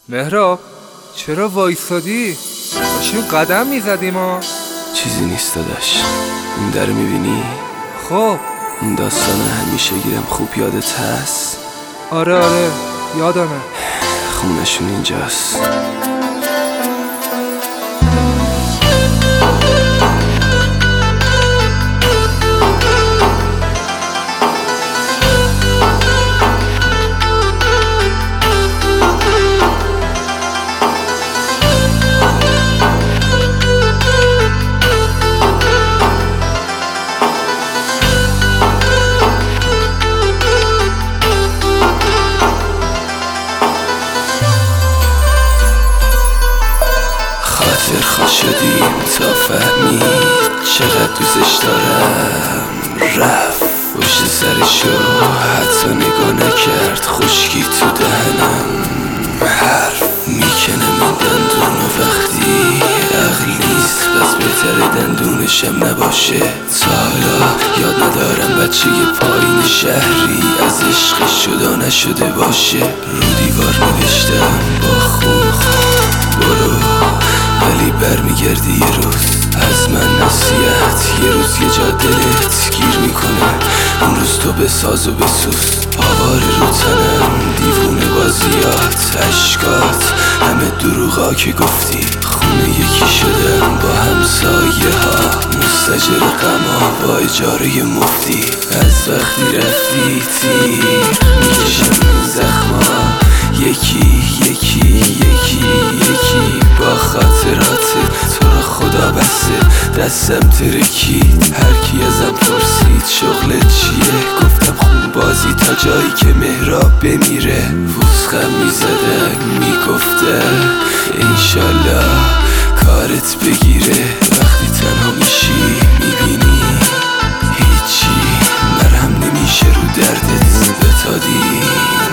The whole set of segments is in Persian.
مهراب چرا وایسادی؟ داشتیم قدم میزدیم ها. چیزی نیست داداش، این در میبینی؟ خب اون داستان همیشه گیرم خوب یادت هست؟ آره یادمه. خونشون اینجاست. خاطر شدیم تا فهمید چقدر دوستش دارم. رفت پشت سرشو حتی نگاه نکرد، خشکی تو دهنم حرف میکنه من دندون و وقتی عقل نیست پس بهتره دندونشم نباشه. تا حالا یاد ندارم بچه پایین شهری از عشقش جدا نشده باشه. رو دیوار نوشتم با خون برو، ولی برمیگردی یه روز از من نصیحت. یه روز یه جا دلت گیر میکنه، اون روز تو بساز و بسوز. آواره رو تنم دیوونه بازیات، عشقات همه دروغا که گفتی. خونه یکی شدم با همسایه ها، مستجر غما با اجاره مفتی. از وقتی رفتی تیر میکشم این زخما، یکی یکی یکی یکی با خاطرات تو رو خدا بسته. دستم ترکید هرکی ازم پرسید شغلت چیه، گفتم خون بازی تا جایی که مهراب بمیره. فوسخم میزدن میگفتن انشالله کارت بگیره. وقتی تنها میشی میبینی هیچی مرهم نمیشه رو دردت. بتادی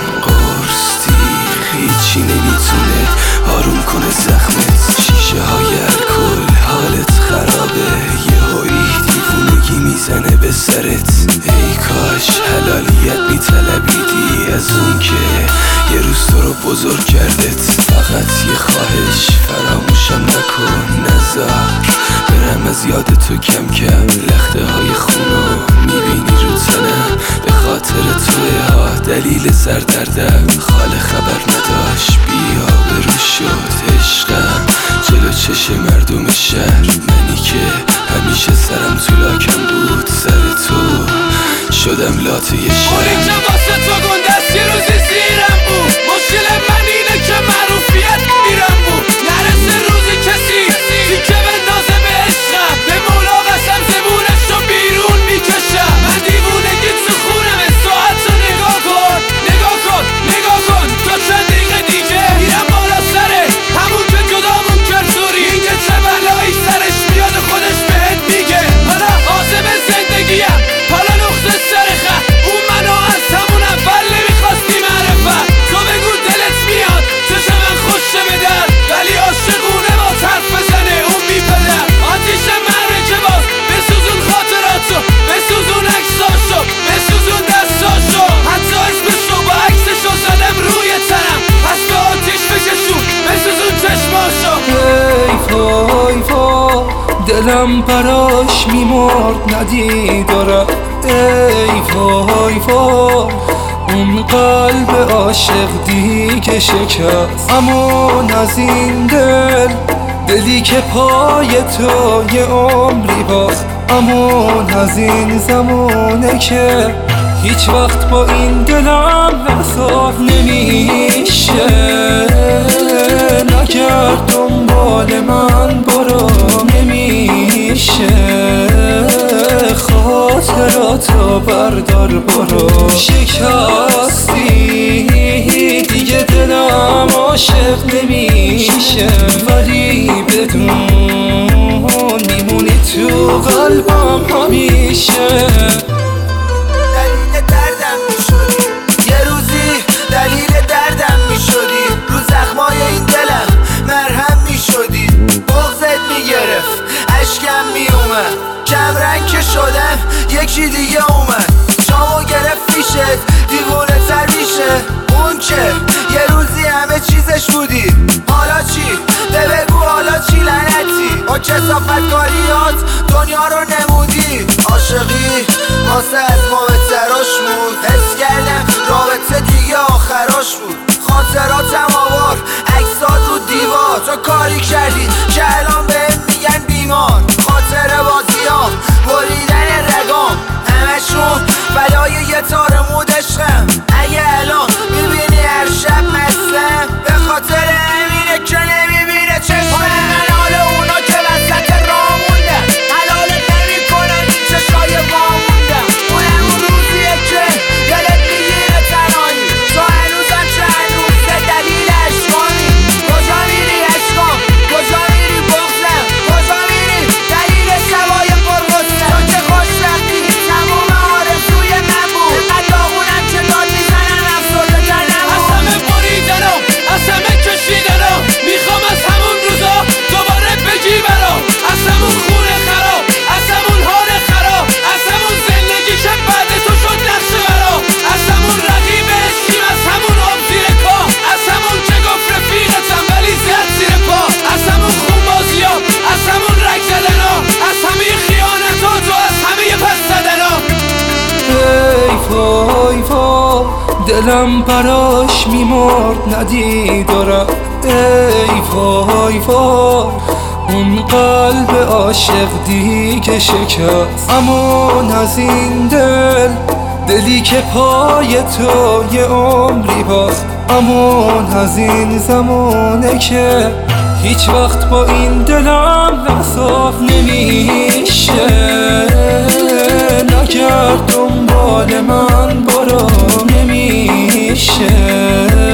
هیچی نمیتونه آروم کنه زخمت. شیشه های الکل حالت خرابه، یه هایی دیوونگی میزنه به سرت. ای کاش حلالیت میطلبیدی از اون که یه روز تو رو بزرگ کردت. فقط یه خواهش فراموشم نکن، نذار برم از یاد تو کم کم. لخته های خونو میبینی رو تنم، به خاطر توه ها دلیل سردردم. خاله خبر نداشت بیا برو شد عشقم جلو چش مردم شهر. منی که همیشه سرم تو لاکم بود، سر تو شدم لاته شهر. اونی که واسه تو گندست یه روزی زیرم بود. مشکل من اینه که معروفیت میرم بود. نرسه روزی کسی تیکه بندازه به عشقم، به مولا قسم زبونش رو بیرون میکشم. من دیوونگی تو خونم، ساعت رو نگاه کن نگاه کن نگاه کن. تا چند دقیقه دیگه میرم بالا سره همون که جدامون کرد زوری. اینکه چه بلایی سرش میاد خودش بهت میگه. حالا عازم زندگیم حالا نقطه سر خط. اون منو از همون اول نمیخواستی معرفت. تو بگو دلت میاد چشم من خوشه به در، ولی عاشقونه با طرف بزنه اون بی پدر. آتیش مرکه باز بسوزون خاطراتو، بسوزون عکساشو، بسوزون دستاشو. حتی اسمشو با عکسشو زدم روی تنم، پس به آتیش بکشون بسوزون چشماشو. ای وای وای دلم براش میمرد ندیدارم. ای وای وای اون قلب عاشق دیگه شکست. امون از این دلی که پای تو یه عمری باخت. امون از این زمانه که هیچ وقت با این دلم وصال نمیشه. نگرد دنبال من برو، نمیشه خاطراتو بردار برو. شکستی دیگه دلم عاشق نمیشه، ولی بدون میمونی تو قلبم همیشه. دلیل دردم میشدی یه روزی، دلیل دردم میشدی. رو زخمای این دلم مرهم میشدی. بغضت میگرفت اشکم میومد، کم رنگ که شدم یکی دیگه اومد. جامو گرفت پیشت دیوونه تر میشه. اون که یه روزی همه چیزش بودی. حالا چی؟ بگو حالا چی لعنتی؟ با کثافت کاریات دنیا رو نمودی. عاشقی واسه از ما بهتراش بود، حس کردم رابطه دیگه آخراش بود. خاطراتم آوار عکسات رو دیوار، تو کاری کردی که الان بهم میگن بیمار. خاطر بازیام بریدن رگام همشون بلای یه تار مود عشقم. اگه الان میبینی هر شب مستم به خاطر همینه که نمیبینه چشمم. من حال اونا که وسط راه موندن حلالت نمیکنن چشای ما موندن. اونم اون روزیه که دلت میگیره تنهایی، تو هنوزم که هنوزه دلیل عشقانی. کجا میری عشقام؟ کجا میری بغزم؟ کجا میری دلیل شبای پرغصه؟ تو که خوشبختی تموم آرزوی من بود، قداغونم که داد میزنم افسرده کردم. از همه بریدنم، از همه کشیدنم، میخوام از همون روزا دوباره بگی برام. از همون خونه خراب، از همون حال خراب، از همون زندگی که بعد تو شد نقشه برام. از همون رقیب عشقیم، از همون آب زیر کاه، از همون که گفت رفیقتم ولی زد زیر پا. از همون خون بازی ها، از همون رگ زدن ها، از همه خیانتات و از همه پس زدن ها. ای وای وای دلم براش میمرد ندید و رفت. ای وای وای اون قلب عاشق دیگه شکست. امان از این دلی که پای تو یه عمری باخت. امان از این زمانه که هیچ وقت با این دلم وصاف نمیشه. نگرد دنبال من برو نمیشه.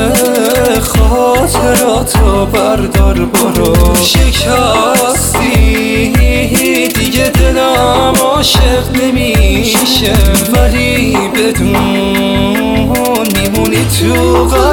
خاطراتو بردار برو. شکستی دیگه دلم عاشق نمیشه، ولی بدون میمونی تو